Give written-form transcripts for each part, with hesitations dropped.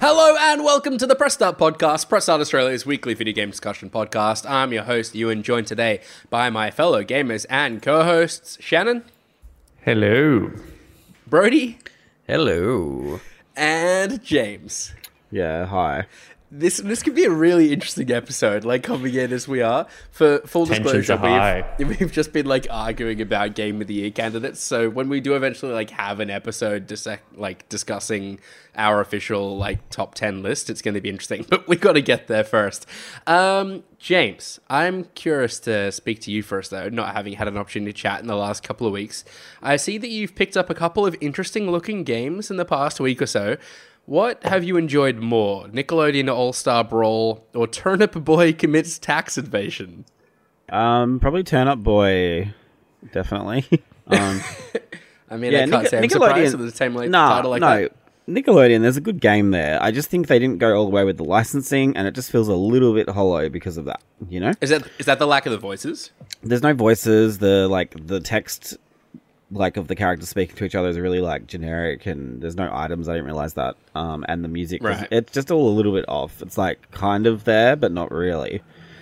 Hello and welcome to the Press Start Podcast, Press Start Australia's weekly video game discussion podcast. I'm your host, Ewan, joined today by my fellow gamers and co-hosts, Shannon. Hello. Brody. Hello. And James. Yeah, hi. This could be a really interesting episode, like coming in as we are. For full Tensions disclosure, are high. we've just been like arguing about Game of the Year candidates. So when we do eventually like have an episode discussing our official like top 10 list, it's going to be interesting. But we got to get there first. James, I'm curious to speak to you first, though, not having had an opportunity to chat in the last couple of weeks. I see that you've picked up a couple of interesting looking games in the past week or so. What have you enjoyed more, Nickelodeon All-Star Brawl or Turnip Boy Commits Tax Evasion? Probably Turnip Boy, definitely. I mean, I can't say I'm surprised with the same title like that. Nickelodeon, there's a good game there. I just think they didn't go all the way with the licensing, and it just feels a little bit hollow because of that, you know? Is that the lack of the voices? There's no voices, the text of the characters speaking to each other is really generic, and there's no items. I didn't realize that. And the music, right. It's just all a little bit off. It's kind of there, but not really.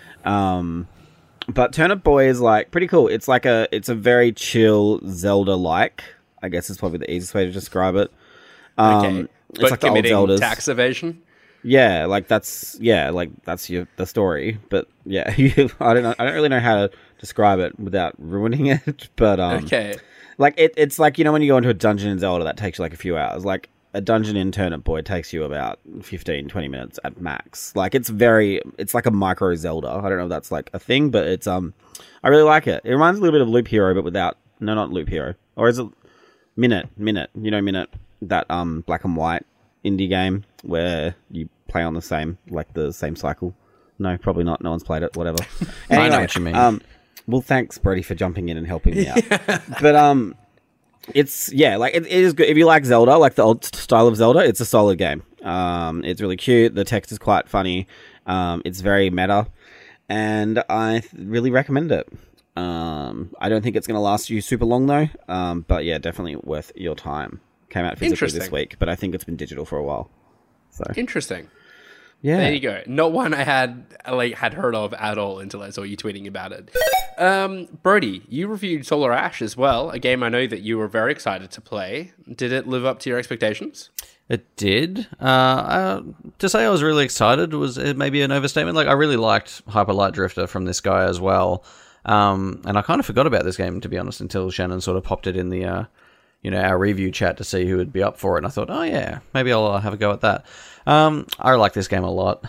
But Turnip Boy is pretty cool. It's it's a very chill Zelda-like. I guess is probably the easiest way to describe it. Okay, it's but like the old committing Zeldas. tax evasion. Yeah, that's the story. But yeah, I don't really know how to describe it without ruining it. But Okay. It's when you go into a dungeon in Zelda that takes you a few hours. A dungeon in Turnip Boy takes you about 15-20 minutes at max. It's like a micro Zelda. I don't know if that's a thing, but it's I really like it. It reminds me a little bit of Loop Hero, but not Loop Hero. Or is it Minute, Minute, that black and white indie game where you play on the same cycle. No, probably not. No one's played it, whatever. Anyway, I know what you mean. Well, thanks, Brody, for jumping in and helping me out. But it is good. If you like Zelda, the old style of Zelda, it's a solid game. It's really cute. The text is quite funny. It's very meta, and I really recommend it. I don't think it's going to last you super long though. But yeah, definitely worth your time. Came out physically this week, but I think it's been digital for a while. So Interesting. yeah, There you go. Not one I had heard of at all until I saw you tweeting about it. Brody, you reviewed Solar Ash as well, a game I know that you were very excited to play. Did it live up to your expectations? It did. To say I was really excited was maybe an overstatement. I really liked Hyper Light Drifter from this guy as well. And I kind of forgot about this game, to be honest, until Shannon sort of popped it in the our review chat to see who would be up for it. And I thought, oh yeah, maybe I'll have a go at that. I like this game a lot.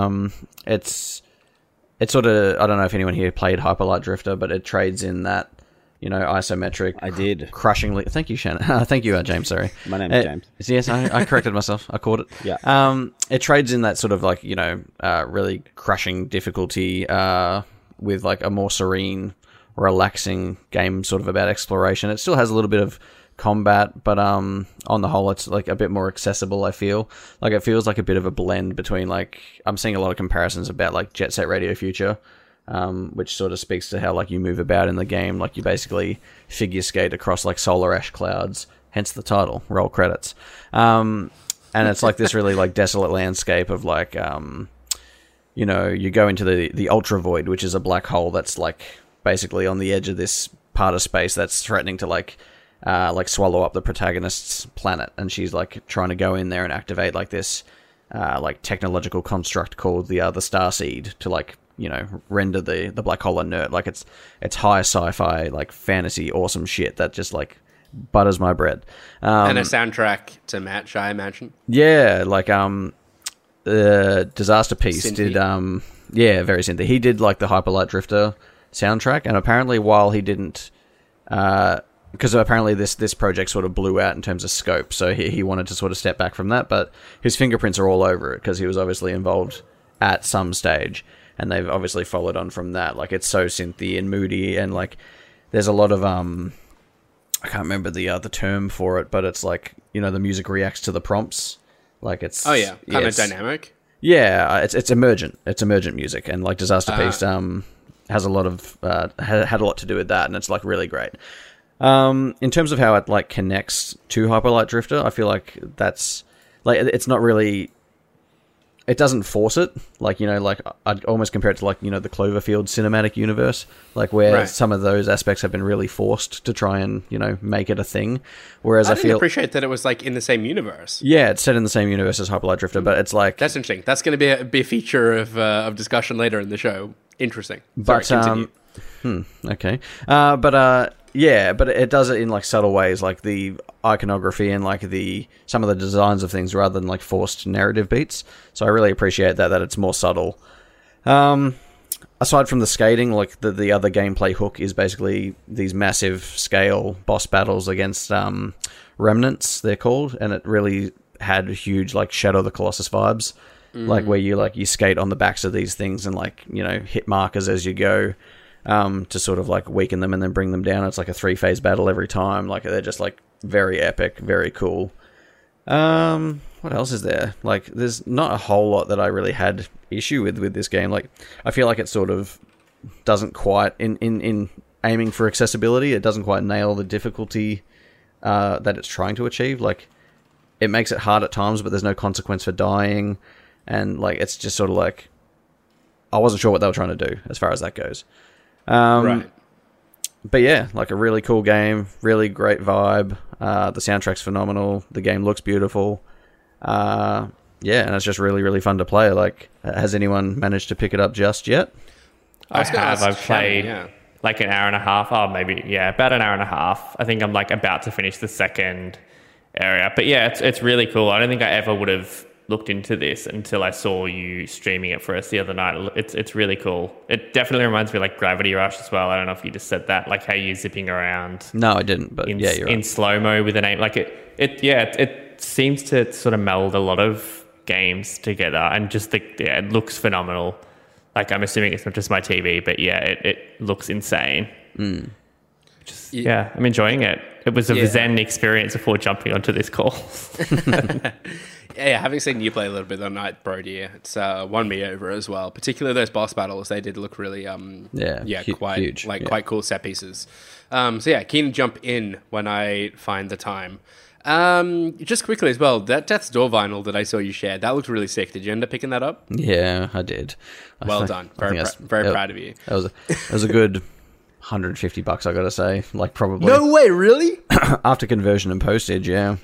It's sort of, I don't know if anyone here played Hyper Light Drifter, but it trades in that, isometric. I did. Crushingly. Thank you, Shannon. Thank you, James, sorry. My name's James. Yes, I corrected myself. I caught it. Yeah. It trades in that sort of really crushing difficulty with a more serene, relaxing game sort of about exploration. It still has a little bit of combat, but on the whole it's a bit more accessible. I feel it feels like a bit of a blend between I'm seeing a lot of comparisons about Jet Set Radio Future, which sort of speaks to how you move about in the game. You basically figure skate across Solar Ash clouds, hence the title, roll credits. And it's this really desolate landscape of you go into the Ultra Void, which is a black hole that's basically on the edge of this part of space that's threatening to swallow up the protagonist's planet, and she's trying to go in there and activate this technological construct called the Starseed to render the black hole inert. It's high sci-fi fantasy awesome shit that just butters my bread. And a soundtrack to match, I imagine. Yeah, Disaster Piece did very synthy. He did the Hyper Light Drifter soundtrack, and apparently while he didn't because apparently this project sort of blew out in terms of scope, so he wanted to sort of step back from that, but his fingerprints are all over it because he was obviously involved at some stage, and they've obviously followed on from that. It's so synthy and moody, and there's a lot of I can't remember the term for it, but it's the music reacts to the prompts. It's kind of dynamic. Yeah, it's emergent. It's emergent music, and Disaster Piece has a lot of had a lot to do with that, and it's really great. In terms of how it connects to Hyper Light Drifter, I feel that's it's not really it doesn't force it. Like, like I'd almost compare it to, like, the Cloverfield cinematic universe, like where some of those aspects have been really forced to try and, make it a thing. Whereas I feel appreciate that it was like in the same universe. Yeah, it's set in the same universe as Hyper Light Drifter, but it's like... That's interesting. That's going to be a feature of discussion later in the show. Interesting. But, Sorry, okay. Yeah, but it does it in like subtle ways, like the iconography and like some of the designs of things rather than like forced narrative beats. So I really appreciate that it's more subtle. Aside from the skating, like the other gameplay hook is basically these massive scale boss battles against remnants, they're called, and it really had huge like Shadow of the Colossus vibes, like where you skate on the backs of these things and like hit markers as you go. To sort of like weaken them and then bring them down. It's like a 3-phase battle every time. Like they're just like very epic, very cool. What else is there? Like there's not a whole lot that I really had issue with this game. Like I feel like it sort of doesn't quite in aiming for accessibility. It doesn't quite nail the difficulty that it's trying to achieve. Like it makes it hard at times, but there's no consequence for dying, and like it's just sort of like I wasn't sure what they were trying to do as far as that goes. right. But yeah, like a really cool game, really great vibe. The soundtrack's phenomenal. The game looks beautiful. Yeah, and it's just really, really fun to play. Like, has anyone managed to pick it up just yet? I have. I've played like an hour and a half. Oh, maybe, about an hour and a half. I think I'm like about to finish the second area. But yeah, it's really cool. I don't think I ever would have looked into this until I saw you streaming it for us the other night. It's really cool. It definitely reminds me of like Gravity Rush as well. I don't know if you just said that, like how you're zipping around. No, I didn't, but yeah, you're right. In slow-mo with an aim. Like it seems to sort of meld a lot of games together, and just it looks phenomenal. Like I'm assuming it's not just my TV, but yeah, it looks insane. I'm enjoying it. It was a Zen experience before jumping onto this call. Yeah, having seen you play a little bit the night, Brody, it's won me over as well. Particularly those boss battles, they did look really, quite huge, quite cool set pieces. So yeah, keen to jump in when I find the time. Just quickly as well, that Death's Door vinyl that I saw you share, that looked really sick. Did you end up picking that up? Yeah, I did. Well done. Very proud of you. It was a good $150, I gotta say. Like probably. No way, really? After conversion and postage, yeah.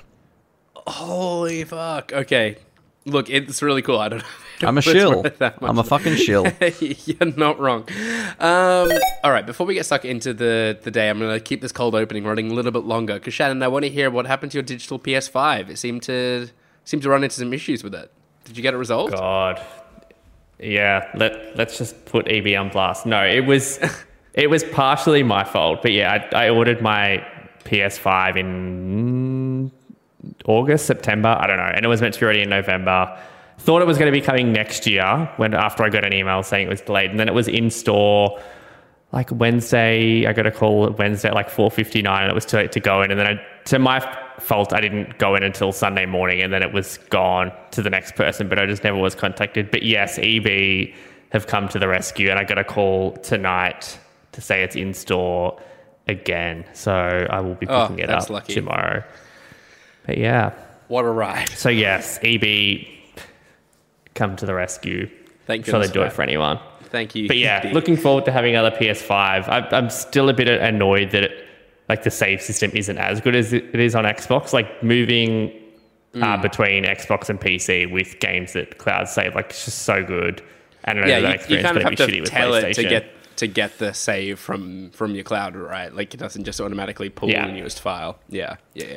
Holy fuck. Okay. Look, it's really cool. I don't know. I'm a shill. I'm a fucking shill. You're not wrong. All right, before we get stuck into the day, I'm going to keep this cold opening running a little bit longer. Because, Shannon, I want to hear what happened to your digital PS5. It seemed to run into some issues with it. Did you get it resolved? God. Yeah, let's just put EB on blast. No, it was partially my fault. But yeah, I ordered my PS5 in August, September, I don't know, and it was meant to be ready in November. Thought it was going to be coming next year after I got an email saying it was delayed, and then it was in store like Wednesday. I got a call Wednesday at like 4:59, and it was too late to go in, and then to my fault I didn't go in until Sunday morning, and then it was gone to the next person, but I just never was contacted. But yes, EB have come to the rescue, and I got a call tonight to say it's in store again, so I will be picking it up tomorrow. But yeah. What a ride. So yes, EB come to the rescue. Thank you. So they do it for anyone. Thank you. But yeah, looking forward to having another PS5. I'm still a bit annoyed that the save system isn't as good as it is on Xbox. Like moving between Xbox and PC with games that cloud save, like it's just so good. I don't know that experience, you kind of have to to tell it to get the save from your cloud, right? Like it doesn't just automatically pull the newest file. Yeah.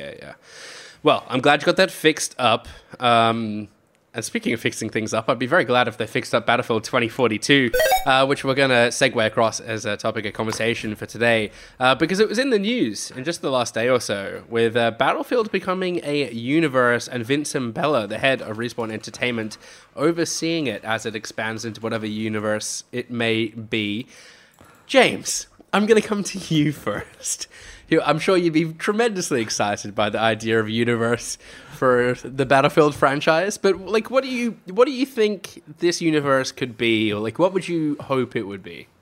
Well, I'm glad you got that fixed up. And speaking of fixing things up, I'd be very glad if they fixed up Battlefield 2042, which we're going to segue across as a topic of conversation for today, because it was in the news in just the last day or so, with Battlefield becoming a universe and Vince Bella, the head of Respawn Entertainment, overseeing it as it expands into whatever universe it may be. James, I'm going to come to you first. I'm sure you'd be tremendously excited by the idea of a universe for the Battlefield franchise, but like, what do you think this universe could be, or like, what would you hope it would be?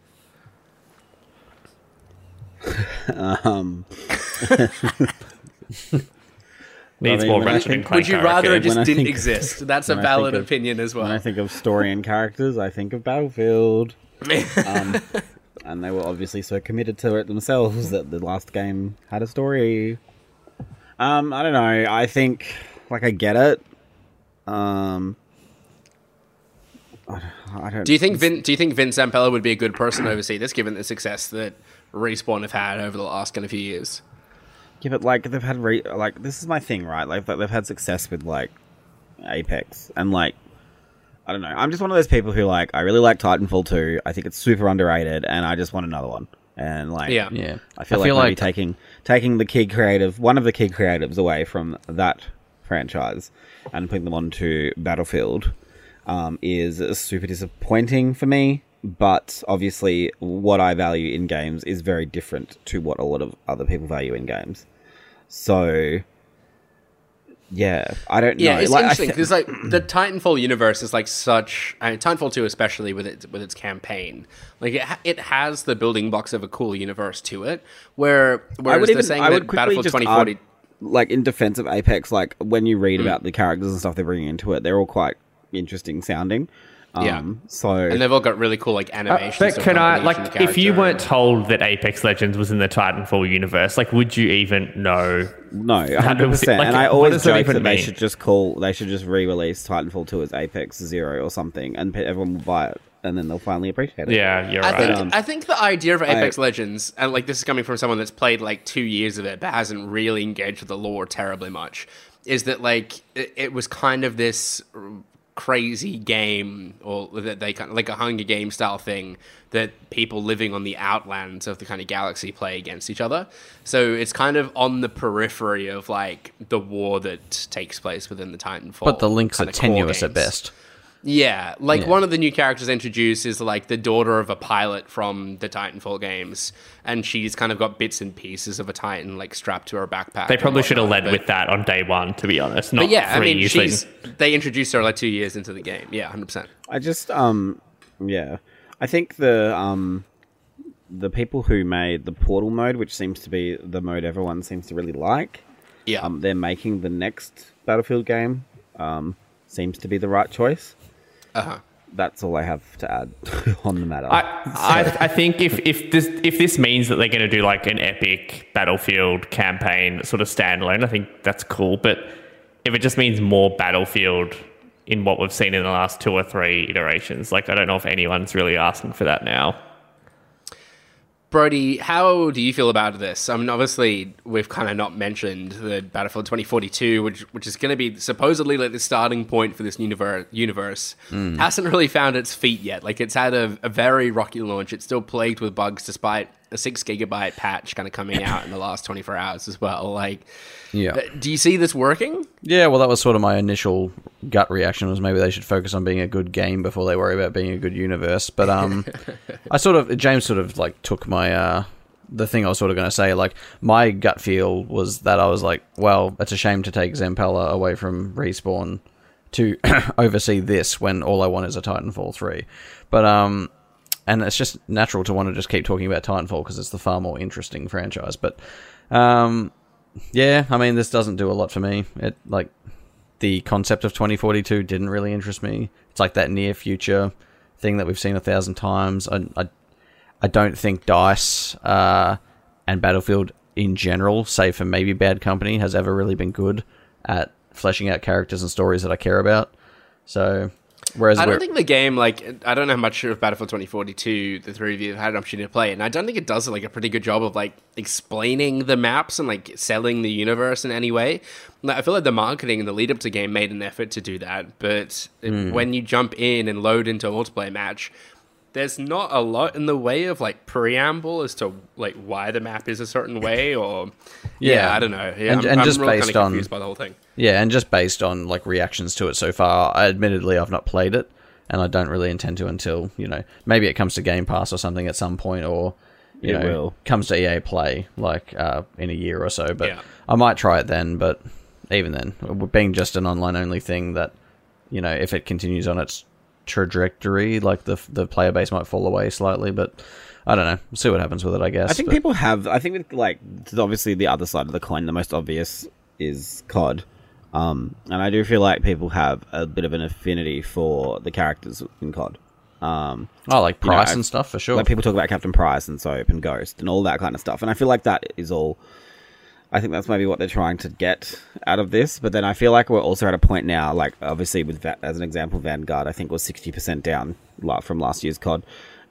Needs I mean, more when I Ratchet and think- Clank Would you rather it characters. just When I didn't think- exist? That's a when I think valid of- opinion as When I well. think of story and characters, I think of Battlefield. And they were obviously so committed to it themselves that the last game had a story. I don't know. I think, like, I get it. I don't. Do you think Vince Zampella would be a good person to oversee this, given the success that Respawn have had over the last kind of few years? Yeah, but like they've had like this is my thing, right? Like they've had success with like Apex and like I don't know. I'm just one of those people who like I really like Titanfall 2. I think it's super underrated, and I just want another one. And like Yeah. Yeah. I feel like maybe taking the key creative, one of the key creatives away from that franchise and putting them onto Battlefield is super disappointing for me. But obviously, what I value in games is very different to what a lot of other people value in games. So, yeah, I don't know. Yeah, it's Like, interesting because like the Titanfall universe is like such, Titanfall 2 especially with its campaign, like it has the building blocks of a cool universe to it. Whereas they're saying that Battlefield 2040. Like in defense of Apex, like when you read about the characters and stuff they're bringing into it, they're all quite interesting sounding. Yeah. So And they've all got really cool like animations. But of can I, combination like, if you character. weren't told that Apex Legends was in the Titanfall universe, like, would you even know? no, 100%. Like, and I what always does that joke even that they mean? should just re-release Titanfall 2 as Apex 0 or something, and everyone will buy it, and then they'll finally appreciate it. Yeah, you're I right. think, I think the idea of Apex Legends, and like this is coming from someone that's played like 2 years of it but hasn't really engaged with the lore terribly much, is that like it was kind of this crazy game, or that they kind of like a Hunger Games style thing that people living on the outlands of the kind of galaxy play against each other. So it's kind of on the periphery of like the war that takes place within the Titanfall. But the links are kind of core tenuous at games. best. Yeah, like Yeah. one of the new characters introduced is like the daughter of a pilot from the Titanfall games, and she's kind of got bits and pieces of a Titan like strapped to her backpack. They and probably should have whatnot, led but- with that on day one, to be honest. Not But yeah, I 3 mean, years in. they introduced her like 2 years into the game. Yeah, 100%. I just yeah, I think the people who made the Portal mode, which seems to be the mode everyone seems to really like, Yeah, they're making the next Battlefield game. Seems to be the right choice. That's all I have to add on the matter. I think if this means that they're going to do like an epic Battlefield campaign sort of standalone, I think that's cool. But if it just means more Battlefield in what we've seen in the last 2 or 3 iterations, like I don't know if anyone's really asking for that now. Brody, how do you feel about this? I mean, obviously, we've kind of not mentioned the Battlefield 2042, which is going to be supposedly like the starting point for this universe. Hasn't really found its feet yet. Like, it's had a very rocky launch. It's still plagued with bugs, despite a 6 gigabyte patch kind of coming out in the last 24 hours as well. Like, Yeah. do you see this working? Yeah, well, that was sort of my initial gut reaction, was maybe they should focus on being a good game before they worry about being a good universe. But James sort of like took my the thing I was sort of going to say. Like, my gut feel was that I was like, well, it's a shame to take Zampella away from Respawn to oversee this when all I want is a Titanfall 3. But and it's just natural to want to just keep talking about Titanfall because it's the far more interesting franchise. But yeah, I mean, this doesn't do a lot for me. It like the concept of 2042 didn't really interest me. It's like that near future thing that we've seen 1,000 times. I don't think DICE and Battlefield in general, save for maybe Bad Company, has ever really been good at fleshing out characters and stories that I care about. So, whereas I don't think the game, like, I don't know how much of Battlefield 2042 the three of you have had an opportunity to play it, and I don't think it does like a pretty good job of like explaining the maps and like selling the universe in any way. Like, I feel like the marketing and the lead up to the game made an effort to do that, but when you jump in and load into a multiplayer match, there's not a lot in the way of like preamble as to like why the map is a certain way, or I don't know. Yeah, And I'm just really based kind of on- confused by the whole thing. Yeah, and just based on like reactions to it so far, admittedly I've not played it, and I don't really intend to until, you know, maybe it comes to Game Pass or something at some point, or you It know, will. comes to EA Play like in a year or so. But Yeah. I might try it then. But even then, being just an online only thing, that, you know, if it continues on its trajectory, like the player base might fall away slightly. But I don't know. We'll see what happens with it, I guess. I think But people have. I think with, like, obviously the other side of the coin, the most obvious is COD. And I do feel like people have a bit of an affinity for the characters in COD. Like Price and stuff, for sure. Like people talk about Captain Price and Soap and Ghost and all that kind of stuff. And I feel like that is all... I think that's maybe what they're trying to get out of this. But then I feel like we're also at a point now, like obviously with as an example, Vanguard, I think was 60% down from last year's COD.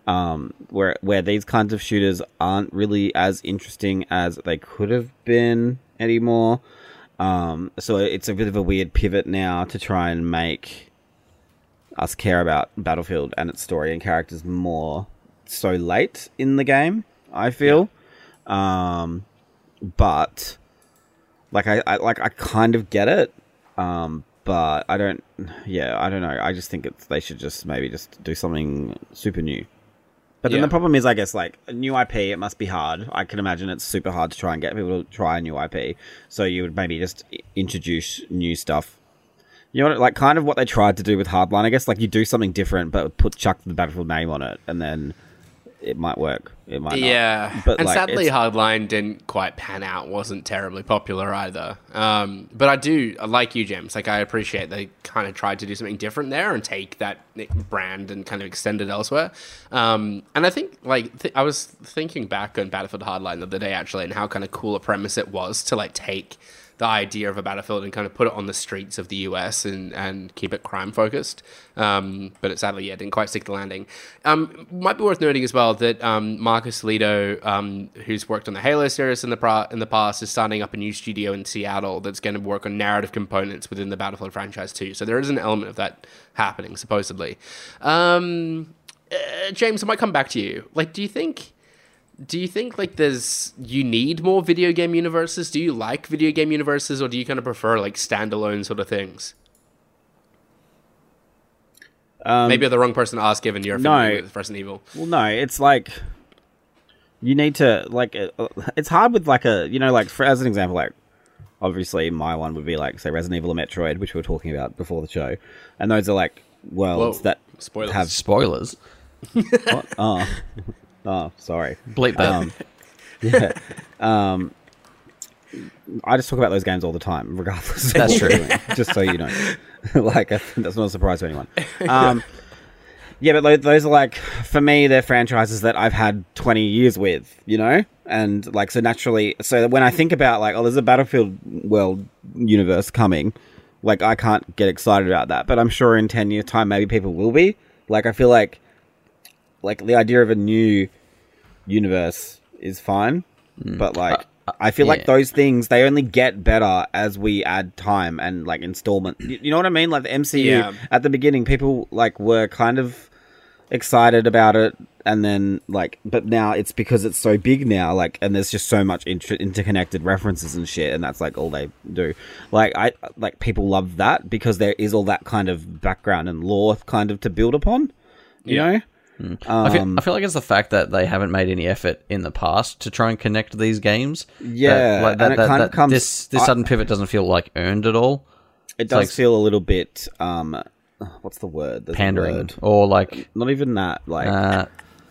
Where these kinds of shooters aren't really as interesting as they could have been anymore. So it's a bit of a weird pivot now to try and make us care about Battlefield and its story and characters more so late in the game, I feel. Yeah. But I kind of get it. But I don't know. I just think they should just maybe just do something super new. But then the problem is, I guess, like, a new IP, it must be hard. I can imagine it's super hard to try and get people to try a new IP. So you would maybe just introduce new stuff. You know, like, kind of what they tried to do with Hardline, I guess. Like, you do something different, but chuck the Battlefield name on it, and then it might work. It might not. Yeah. But, and like, sadly, Hardline didn't quite pan out, wasn't terribly popular either. But I do, like you, James, like, I appreciate they kind of tried to do something different there and take that brand and kind of extend it elsewhere. And I think, like, I was thinking back on Battlefield Hardline the other day, actually, and how kind of cool a premise it was to, like, take the idea of a Battlefield and kind of put it on the streets of the US and keep it crime focused. But it sadly, didn't quite stick the landing. Might be worth noting as well that Marcus Lido, who's worked on the Halo series in the past, is starting up a new studio in Seattle that's going to work on narrative components within the Battlefield franchise too. So there is an element of that happening, supposedly. James, I might come back to you. Like, do you think like you need more video game universes? Do you like video game universes, or do you kind of prefer like standalone sort of things? Maybe you're the wrong person to ask given you're familiar with Resident Evil. Well, no, it's like you need to like it's hard with like a, you know, like as an example, like obviously my one would be like, say, Resident Evil or Metroid, which we were talking about before the show, and those are like worlds that have spoilers. What? Oh, sorry. Bleep that. Yeah. I just talk about those games all the time, regardless. That's true. Just so you know. Like, that's not a surprise to anyone. Yeah, but those are like, for me, they're franchises that I've had 20 years with, you know? And like, so naturally, so when I think about like, oh, there's a Battlefield world universe coming, like, I can't get excited about that. But I'm sure in 10 years' time, maybe people will be. Like, I feel like the idea of a new universe is fine, but like I feel like those things, they only get better as we add time and like installment. You know what I mean? Like the MCU at the beginning, people like were kind of excited about it, and then like, but now it's because it's so big now, like, and there's just so much interconnected references and shit, and that's like all they do. Like people love that because there is all that kind of background and lore kind of to build upon. You know. I feel like it's the fact that they haven't made any effort in the past to try and connect these games. Yeah, and it kind of comes. This sudden pivot doesn't feel like earned at all. It does feel a little bit. What's the word? There's pandering, or like not even that. Like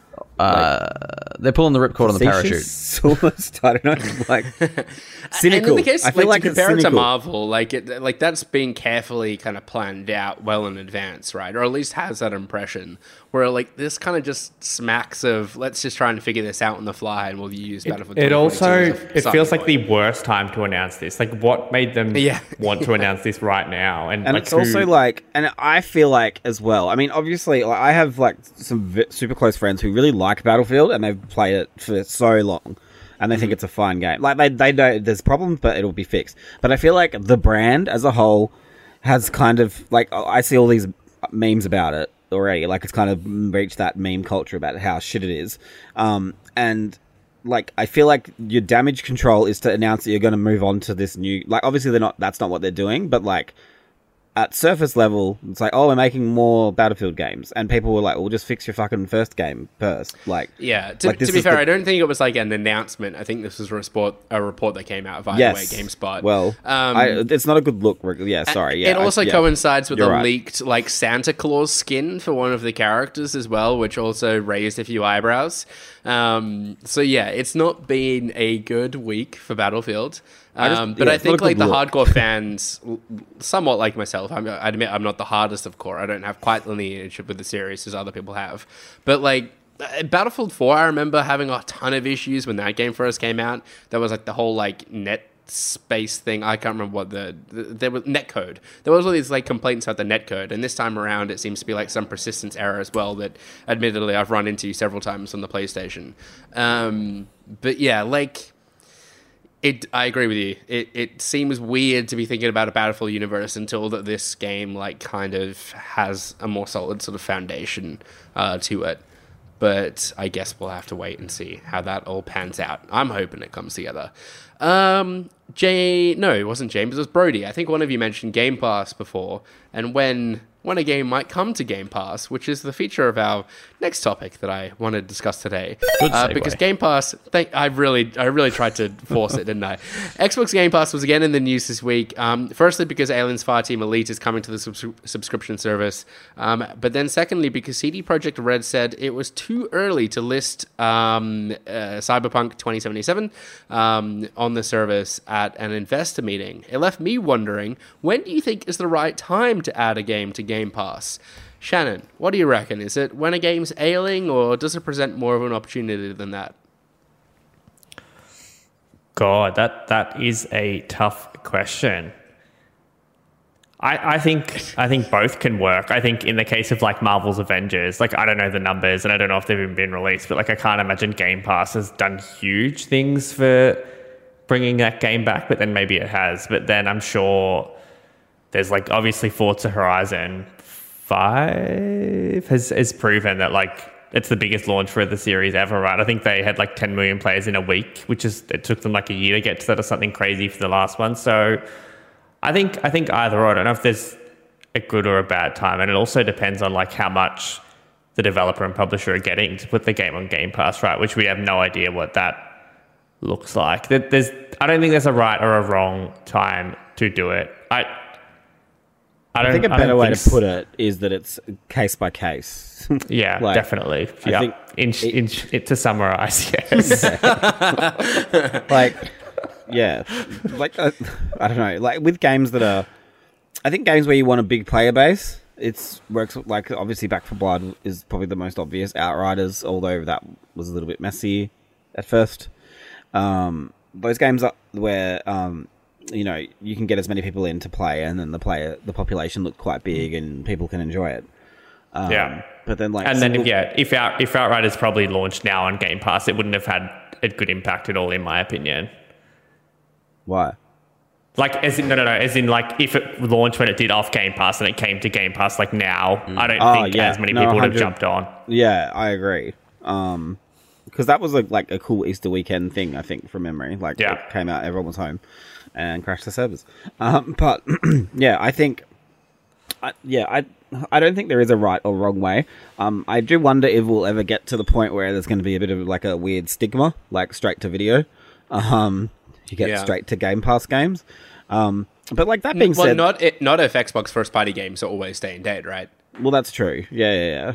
they're pulling the ripcord on the parachute. Almost, I don't know, like cynical. And in the case, I feel like to compare it's it to cynical. Marvel, like that's been carefully kind of planned out well in advance, right? Or at least has that impression. Where like this kind of just smacks of let's just try and figure this out on the fly, and we'll use Battlefield. It also it feels like the worst time to announce this. Like, what made them want to announce this right now? And like, it's also like, and I feel like as well. I mean, obviously, like, I have like some super close friends who really like Battlefield, and they've played it for so long, and they think it's a fine game. Like they know there's problems, but it'll be fixed. But I feel like the brand as a whole has kind of like, I see all these memes about it already. Like, it's kind of reached that meme culture about how shit it is. And like, I feel like your damage control is to announce that you're going to move on to this new, like, obviously that's not what they're doing, but like at surface level, it's like, oh, we're making more Battlefield games, and people were like, well, just fix your fucking first game first. Like, yeah. To be fair, I don't think it was like an announcement. I think this was a report that came out via GameSpot. Well, it's not a good look. Yeah, sorry. Yeah, it also coincides with a leaked like Santa Claus skin for one of the characters as well, which also raised a few eyebrows. So yeah, it's not been a good week for Battlefield. But I it's think not a like good the look. hardcore fans, somewhat like myself, I admit I'm not the hardest of core. I don't have quite the lineage with the series as other people have. But like Battlefield 4, I remember having a ton of issues when that game first came out. There was like the whole like net space thing. I can't remember what there was netcode. There was all these like complaints about the netcode, and this time around it seems to be like some persistence error as well that admittedly I've run into several times on the PlayStation. But yeah, like I agree with you. It seems weird to be thinking about a Battlefield universe until that this game like kind of has a more solid sort of foundation to it. But I guess we'll have to wait and see how that all pans out. I'm hoping it comes together. No, it wasn't James. It was Brody. I think one of you mentioned Game Pass before, and when a game might come to Game Pass, which is the feature of our next topic that I want to discuss today. Good segue. Because Game Pass, I really tried to force it, didn't I? Xbox Game Pass was again in the news this week. Firstly, because Aliens Fireteam Elite is coming to the subscription service, but then secondly, because CD Projekt Red said it was too early to list Cyberpunk 2077 on the service at an investor meeting. It left me wondering, when do you think is the right time to add a game to Game Pass? Shannon, what do you reckon? Is it when a game's ailing, or does it present more of an opportunity than that? God, that is a tough question. I think both can work. I think in the case of like Marvel's Avengers, like I don't know the numbers and I don't know if they've even been released, but like I can't imagine Game Pass has done huge things for bringing that game back, but then maybe it has. But then I'm sure there's like obviously Forza Horizon 5 has proven that like it's the biggest launch for the series ever, right? I think they had like 10 million players in a week, it took them like a year to get to that or something crazy for the last one. So I think either or. I don't know if there's a good or a bad time, and it also depends on like how much the developer and publisher are getting to put the game on Game Pass, right? Which we have no idea what that looks like. I don't think there's a right or a wrong time to do it. I think a better way to put it is that it's case by case. Yeah, like, definitely. Yeah, to summarize, yes. Like, yeah, like I don't know. Like with games that are, I think games where you want a big player base, it works. Like obviously, Back 4 Blood is probably the most obvious. Outriders, although that was a little bit messy at first. Those games are where you know, you can get as many people in to play, and then the population looked quite big, and people can enjoy it. Yeah, but then if Outriders probably launched now on Game Pass, it wouldn't have had a good impact at all, in my opinion. Why? Like, as in like if it launched when it did off Game Pass and it came to Game Pass like now, I don't think as many people would have jumped on. Yeah, I agree. Because that was like a cool Easter weekend thing, I think, from memory. Like, it came out, everyone was home, and crashed the servers. But yeah, I think, I don't think there is a right or wrong way. I do wonder if we'll ever get to the point where there's going to be a bit of like a weird stigma, like straight to video. You get straight to Game Pass games. But like that being said, not if Xbox first party games are always staying dead, right? Well, that's true. Yeah.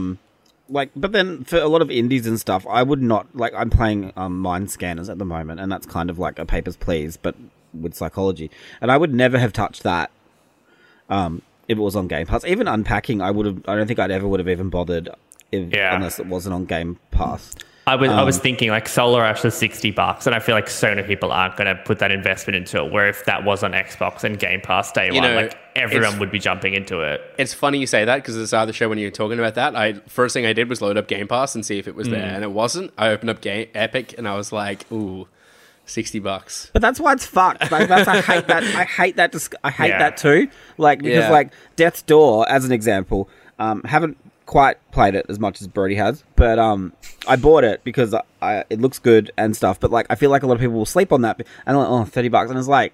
But then for a lot of indies and stuff, I would not like. I'm playing Mind Scanners at the moment, and that's kind of like a Papers, Please, but with psychology. And I would never have touched that if it was on Game Pass. Even Unpacking, I don't think I'd ever would have even bothered unless it wasn't on Game Pass. I was thinking like Solar Ash is $60, and I feel like so many people aren't going to put that investment into it. Where if that was on Xbox and Game Pass day one, like everyone would be jumping into it. It's funny you say that because at the start of the show when you were talking about that, first thing I did was load up Game Pass and see if it was there, and it wasn't. I opened up Epic and I was like, ooh, $60. But that's why it's fucked. Like, I hate that. I hate that too. Like because like Death's Door, as an example, haven't quite played it as much as Brody has, but I bought it because it looks good and stuff. But like, I feel like a lot of people will sleep on that, and like, $30, and it's like,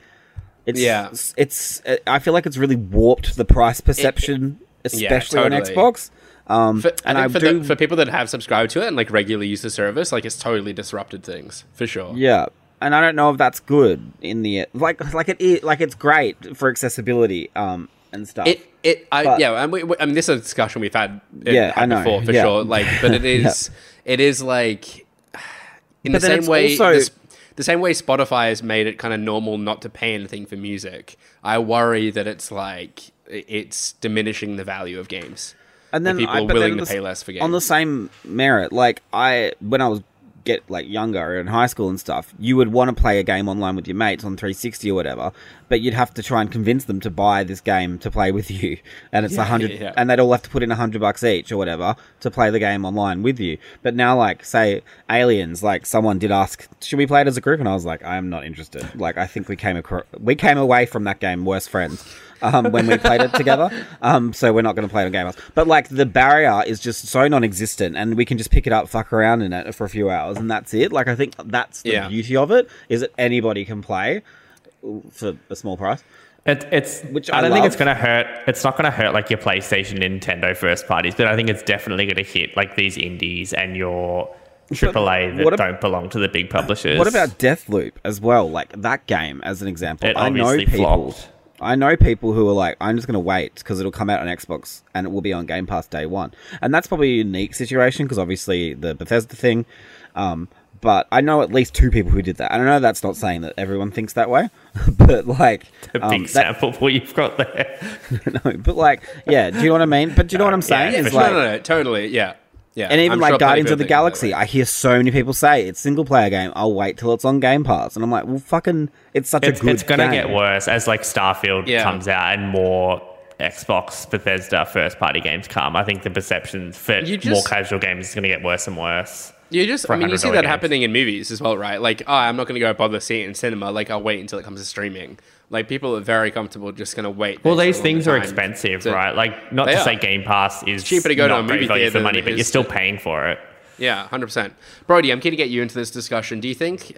it's I feel like it's really warped the price perception, especially on Xbox. For people that have subscribed to it and like regularly use the service, like it's totally disrupted things for sure. Yeah. And I don't know if that's good in the like it's great for accessibility and stuff. I mean, this is a discussion we've had before for sure. Like, but it is like In But the then same way, it's also- the same way Spotify has made it kind of normal not to pay anything for music, I worry that it's diminishing the value of games. And then people are but willing then to pay less for games. On the same merit, like when I was younger in high school and stuff, you would want to play a game online with your mates on 360 or whatever, but you'd have to try and convince them to buy this game to play with you, and it's $100, and they'd all have to put in $100 each or whatever to play the game online with you. But now, like, say Aliens, like someone did ask, should we play it as a group? And I was like, I am not interested. Like, I think we came away from that game worse friends. When we played it together. So we're not going to play it on Game Pass. But, like, the barrier is just so non-existent, and we can just pick it up, fuck around in it for a few hours, and that's it. Like, I think that's the beauty of it, is that anybody can play for a small price. Which I don't think it's going to hurt. It's not going to hurt, like, your PlayStation, Nintendo first parties, but I think it's definitely going to hit, like, these indies and your AAA that don't belong to the big publishers. What about Deathloop as well? Like, that game, as an example. It obviously flopped. I know people who are like, I'm just going to wait because it'll come out on Xbox and it will be on Game Pass day one. And that's probably a unique situation because obviously the Bethesda thing. But I know at least 2 people who did that. And I know that's not saying that everyone thinks that way. But, like... A big sample pool you've got there. No, but, like, yeah, do you know what I mean? But do you know what I'm saying? Yeah, it's like, no, totally, yeah. Yeah, and even I'm like sure Guardians of the Galaxy, I hear so many people say it's single player game. I'll wait till it's on Game Pass, and I'm like, well, fucking, it's such a good game. It's gonna get worse as like Starfield comes out and more Xbox Bethesda first party games come. I think the perception for more casual games is gonna get worse and worse. You see that happening in movies as well, right? Like, I'm not going to go bother seeing it in cinema. Like, I'll wait until it comes to streaming. Like, people are very comfortable just going to wait. Well, these things are expensive, right? Like, not to say Game Pass is cheaper to go to a movie theater for money, but you're still paying for it. Yeah, 100%. Brody, I'm keen to get you into this discussion. Do you think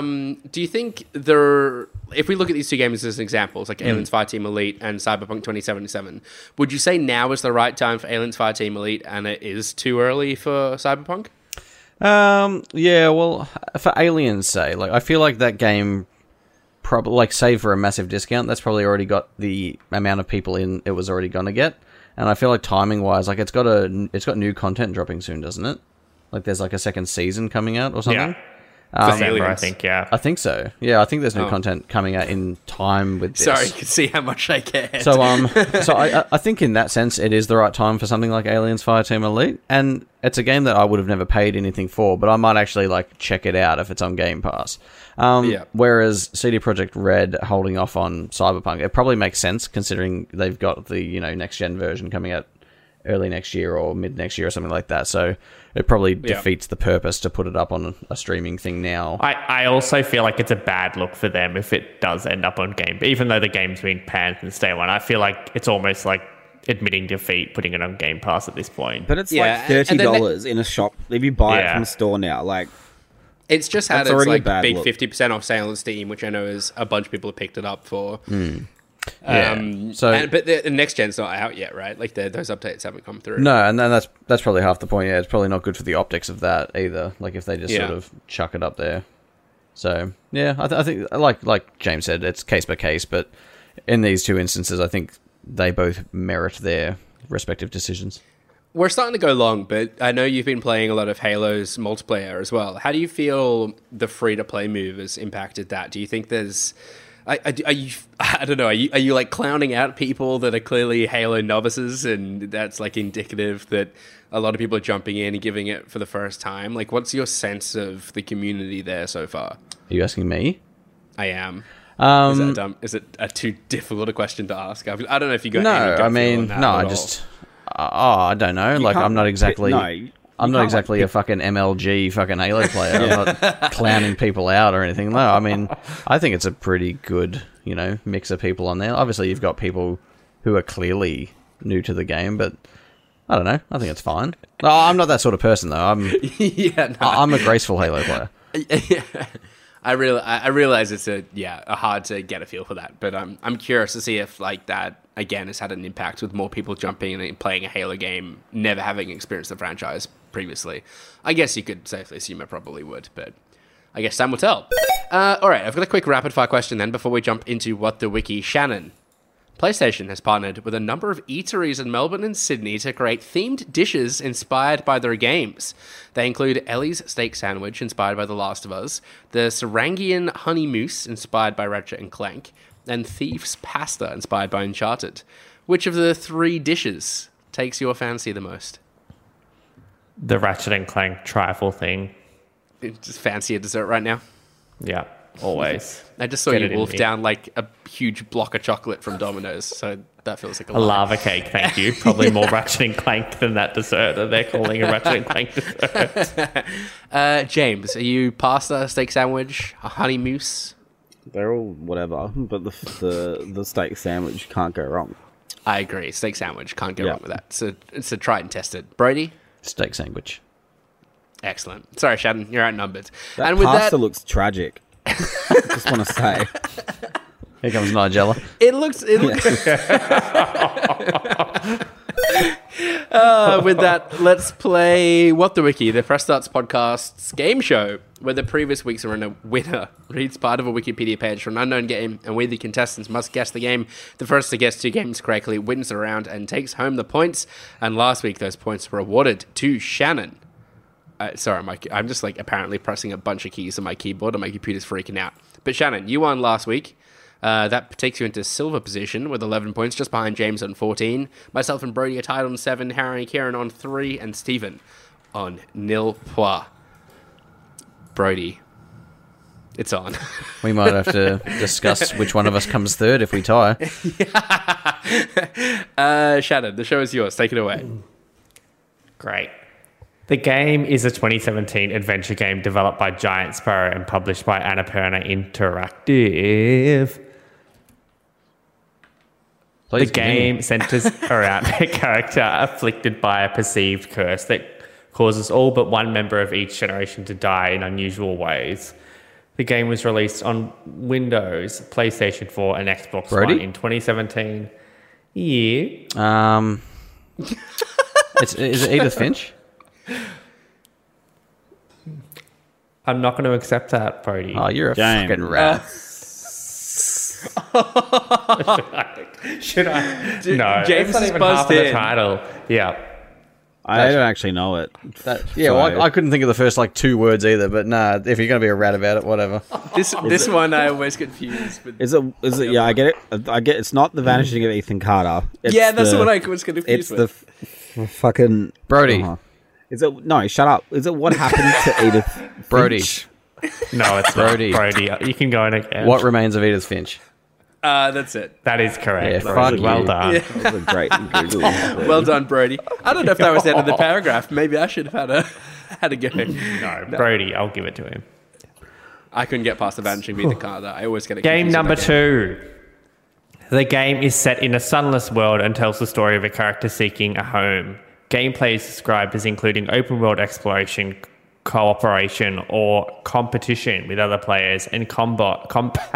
if we look at these 2 games as examples, like Aliens Fireteam Elite and Cyberpunk 2077, would you say now is the right time for Aliens Fireteam Elite and it is too early for Cyberpunk? Yeah, well, for Aliens, say, like, I feel like that game probably, like, save for a massive discount, that's probably already got the amount of people in it was already gonna get, and I feel like timing-wise, like, it's got new content dropping soon, doesn't it? Like, there's, like, a second season coming out or something? Yeah. December, I think, yeah. I think so. Yeah, I think there's new content coming out in time with this. Sorry, you can see how much I care. So, I think in that sense, it is the right time for something like Aliens Fireteam Elite, and it's a game that I would have never paid anything for, but I might actually, like, check it out if it's on Game Pass. Whereas CD Projekt Red holding off on Cyberpunk, it probably makes sense considering they've got the, next-gen version coming out early next year or mid next year or something like that. So it probably defeats the purpose to put it up on a streaming thing now. I also feel like it's a bad look for them if it does end up on Game. Even though the game's been panned since day one, I feel like it's almost like admitting defeat putting it on Game Pass at this point. But it's like $30 in a shop if you buy it from a store now. Like, it's just had its like big 50% off sale on Steam, which I know is a bunch of people have picked it up for. But the next gen's not out yet, right? Like those updates haven't come through. No, and then that's probably half the point. Yeah, it's probably not good for the optics of that either. Like if they just sort of chuck it up there. So yeah, I think like James said, it's case by case. But in these 2 instances, I think they both merit their respective decisions. We're starting to go long, but I know you've been playing a lot of Halo's multiplayer as well. How do you feel the free-to-play move has impacted that? Do you think there's... Are you like clowning out people that are clearly Halo novices and that's like indicative that a lot of people are jumping in and giving it for the first time? Like, what's your sense of the community there so far? Are you asking me? I am. Is that dumb? Is it a too difficult a question to ask? I don't know if you got any gut feel on that at all. I don't know. Like, I'm not exactly... I'm not exactly a fucking MLG fucking Halo player. I'm not clowning people out or anything. No, I mean, I think it's a pretty good, mix of people on there. Obviously, you've got people who are clearly new to the game, but I don't know. I think it's fine. Oh, I'm not that sort of person, though. I'm a graceful Halo player. I realize it's a hard to get a feel for that, but I'm curious to see if like that again has had an impact with more people jumping in and playing a Halo game, never having experienced the franchise previously. I guess you could safely assume it probably would, but I guess time will tell. All right, I've got a quick rapid fire question then before we jump into what the wiki. Shannon, PlayStation has partnered with a number of eateries in Melbourne and Sydney to create themed dishes inspired by their games. They include Ellie's Steak Sandwich, inspired by The Last of Us, the Sarangian Honey Mousse, inspired by Ratchet and Clank, and Thief's Pasta, inspired by Uncharted. Which of the 3 dishes takes your fancy the most? The Ratchet and Clank trifle thing. Just fancy a dessert right now? Yeah, always. I just saw Get you it in wolf me. down like a huge block of chocolate from Domino's, so that feels like a A lie. lava cake, thank you. Probably more Ratchet and Clank than that dessert that they're calling a Ratchet and Clank dessert. James, are you pasta, steak sandwich, a honey mousse? They're all whatever, but the steak sandwich can't go wrong. I agree. Steak sandwich. Can't go Yeah. wrong with that. So it's a tried and tested. Brody? Steak sandwich. Excellent. Sorry, Shannon. You're outnumbered. That and with pasta that, looks tragic. Just want to say. Here comes Nigella. it looks... with that, let's play What the Wiki, the Fresh Starts Podcast's game show, where the previous week's winner reads part of a Wikipedia page from an unknown game, and we, the contestants, must guess the game. The first to guess 2 games correctly wins the round and takes home the points. And last week, those points were awarded to Shannon. Sorry, I'm just like apparently pressing a bunch of keys on my keyboard and my computer's freaking out. But Shannon, you won last week. That takes you into silver position with 11 points, just behind James on 14. Myself and Brody are tied on 7, Harry and Kieran on 3, and Stephen on 0 points. Brody, it's on. We might have to discuss which one of us comes third if we tie. Shannon, the show is yours. Take it away. Great. The game is a 2017 adventure game developed by Giant Sparrow and published by Annapurna Interactive. Please The game centers around a character afflicted by a perceived curse that causes all but one member of each generation to die in unusual ways. The game was released on Windows, PlayStation 4, and Xbox Brody? One in 2017. Yeah. Is it Edith Finch? I'm not going to accept that, Brody. Oh, you're a Damn. fucking rat. Should I? Dude, No, James it's not is even buzzed half of the in. title. Yeah. I don't actually know it. Yeah, well, I couldn't think of the first 2 words either, but nah, if you're going to be a rat about it, whatever. This one I always confuse with. Is it? Yeah, I get it. It's not the vanishing of Ethan Carter. It's Yeah, that's the one I was confused It's with. fucking Brody. Is it? No, shut up. Is it what happened to Edith? Brody. Finch? No, it's Brody. not Brody. You can go in again. What remains of Edith Finch? That's it. That is correct. Yeah, Brody. fuck Well you. done. That was a great Google. Well done, Brody. I don't know if that was the end of the paragraph. Maybe I should have had a go. No, Brody, I'll give it to him. I couldn't get past the vanishing Ethan Carter. I always get it. Game confused with number that game. 2. The game is set in a sunless world and tells the story of a character seeking a home. Gameplay is described as including open world exploration, cooperation, or competition with other players, and combat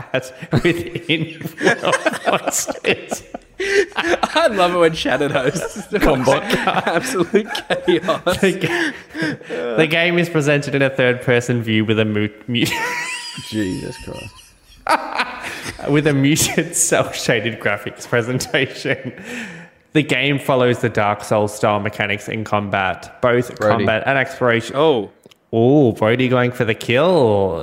within world monsters. I love it when Shannon hosts. Combat. Absolute chaos. The game is presented in a third-person view with a Jesus Christ. with a muted, cel-shaded graphics presentation. The game follows the Dark Souls style mechanics in combat, both Brody. combat and exploration. Oh, Brody going for the kill.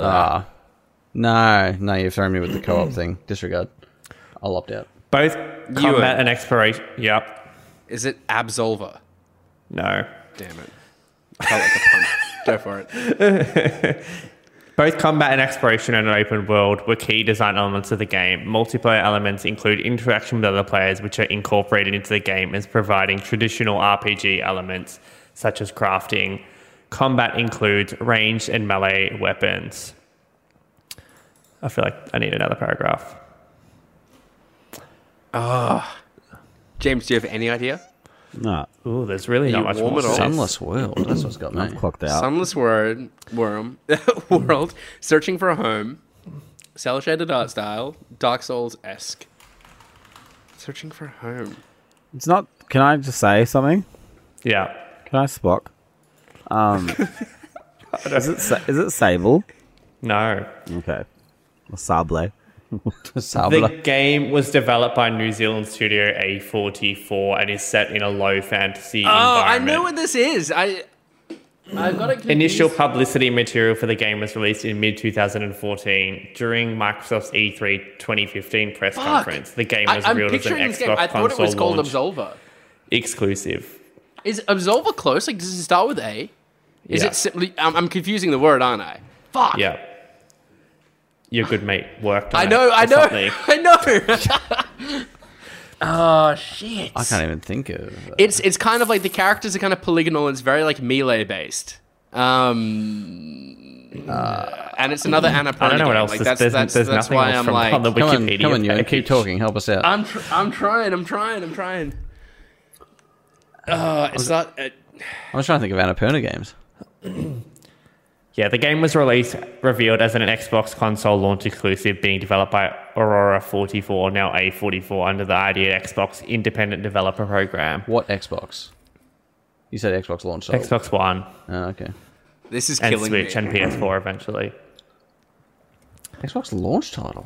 No, you've thrown me with the co-op thing. Disregard. I'll opt out. Both combat and exploration. Yep. is it Absolver? No. Damn it. I felt like a punch. Go for it. Both combat and exploration in an open world were key design elements of the game. Multiplayer elements include interaction with other players, which are incorporated into the game as providing traditional RPG elements, such as crafting. Combat includes ranged and melee weapons. I feel like I need another paragraph. James, do you have any idea? No, Ooh, there's really not you much warm more. at all? Sunless world. That's what's got me. clocked out. Sunless world, searching for a home, cel-shaded art style, Dark Souls-esque. Searching for a home. It's not. Can I just say something? Yeah. Can I Spock? Is it Sable? No. Okay. Or Sable. Sabla. The game was developed by New Zealand studio A44 and is set in a low fantasy I environment. know what this is. I've got it confused. Initial publicity material for the game was released in mid-2014 during Microsoft's E3 2015 press conference. The game was I'm revealed as an picturing this game. Xbox I thought it was console called launch Absolver. exclusive. Is Absolver close? Like, does it start with A? Is Yeah. it simply... I'm confusing the word, aren't I? Fuck. Yeah. Your good mate worked on I it know. or something. I know. Oh, shit. I can't even think of. It's kind of like the characters are kind of polygonal and it's very like melee based. And it's another Annapurna I don't know what game. else. Like, There's that's nothing why else I'm from like, on the Wikipedia Come on, Ewan, page. keep talking. Help us out. I'm trying. It's not. I was trying to think of Annapurna games. Yeah, the game was revealed as an Xbox console launch exclusive being developed by Aurora 44, now A44, under the ID Xbox Independent Developer Program. What Xbox? You said Xbox launch title. Xbox One Oh, okay. This is and killing Switch me. and PS4 eventually. Xbox launch title.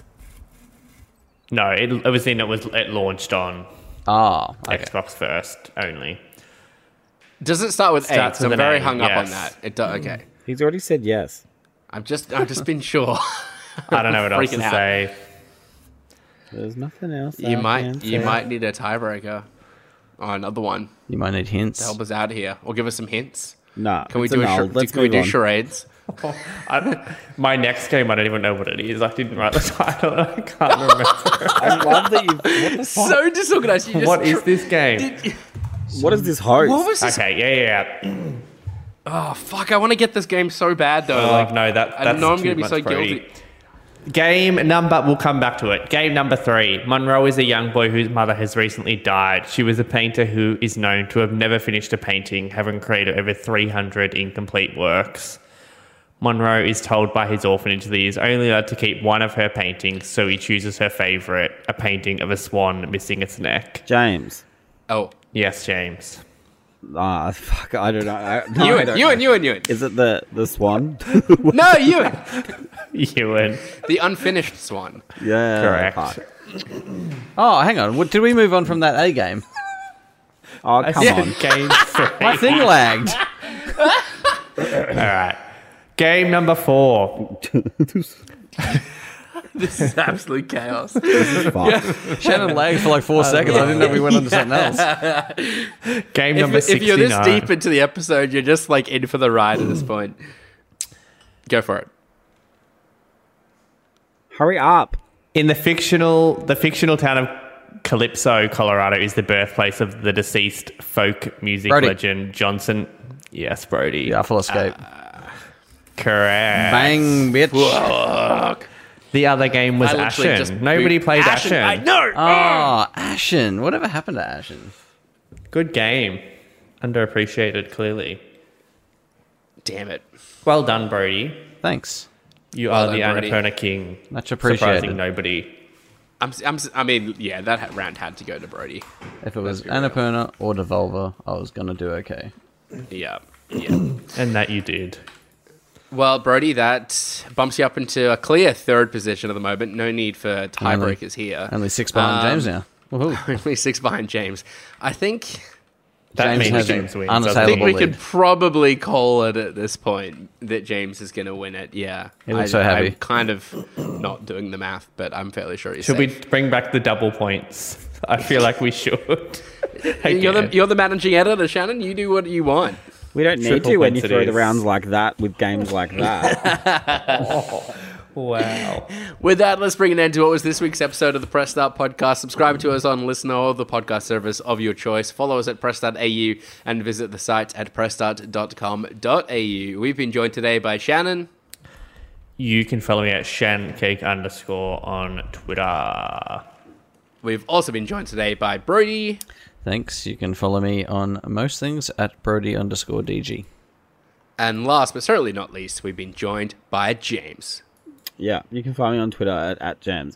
No, it launched on Okay. Xbox first only. Does it start with A? Starts 'Cause with I'm an very A, hung up on yes. that. It does. Okay. He's already said yes. I've just been sure. I don't know what else to Freaking out. say. There's nothing else. You might need a tiebreaker. Oh, another one You might need hints. to help us out here, or give us some hints. Nah. Can we it's do a null. Let's can we move do on. charades? My next game, I don't even know what it is. I didn't write the title. I can't remember. I love that you. What the fuck? So disorganized. You just What is this game? What is this host? What was this? Okay, yeah. Oh fuck! I want to get this game so bad though. Oh, like, no, that's I know I'm too gonna be much, so Brody. guilty. We'll come back to it. Game number 3. Monroe is a young boy whose mother has recently died. She was a painter who is known to have never finished a painting, having created over 300 incomplete works. Monroe is told by his orphanage that he is only allowed to keep one of her paintings, so he chooses her favourite, a painting of a swan missing its neck. James. Oh, Yes, James. Fuck. I don't know. I don't know. Ewan. Is it the swan? No, Ewan. Ewan. The unfinished swan. Yeah. Correct. fuck. Oh, hang on. Did we move on from that A game? Oh, come on. Game 3. My thing lagged. Alright. Game number 4. This is absolute chaos. Fuck. Shannon lagged for like 4 seconds. I didn't know we went on to something else. Game number 69. If you're this deep into the episode, you're just like in for the ride at this point. Go for it. Hurry up. In the fictional town of Calypso, Colorado, is the birthplace of the deceased folk music Brody. legend Johnson. Yes, Brody. Yeah, full escape. Correct. Bang, bitch. Fuck. The other game was I literally Ashen. just Nobody played Ashen. I know. Oh, Ashen. Whatever happened to Ashen? Good game. Underappreciated, clearly. Damn it. Well done, Brody. Thanks. You Well are the done, Brody. Annapurna King. Much Surprising appreciated. nobody. I mean, yeah, that round had to go to Brody. If it was be real. Annapurna or Devolver, I was going to do okay. Yeah. And that you did. Well, Brody, that bumps you up into a clear third position at the moment. No need for tiebreakers here. Only 6 behind James now. Woohoo. Only 6 behind James. I think That James means has James wins. I unassailable think we lead. could probably call it at this point that James is going to win it. Yeah. He looks so happy. I'm kind of not doing the math, but I'm fairly sure he's Should we safe. bring back the double points? I feel like we should. Again. You're the managing editor, Shannon. You do what you want. We don't need Triple to when you points it throw the is. rounds like that with games like that. Wow. With that, let's bring an end to what was this week's episode of the Press Start podcast. Subscribe to us on Listener or the podcast service of your choice. Follow us at press.au and visit the site at pressstart.com.au. We've been joined today by Shannon. You can follow me at shancake_ on Twitter. We've also been joined today by Brody. Thanks. You can follow me on most things at Brody_DG. And last but certainly not least, we've been joined by James. Yeah, you can find me on Twitter at Jams,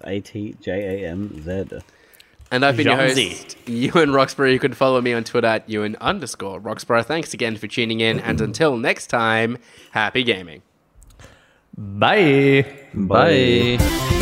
ATJAMZ. And I've been your Jamesy. host, Ewan Roxbury. You can follow me on Twitter at Ewan_Roxbury. Thanks again for tuning in. And until next time, happy gaming. Bye. Bye.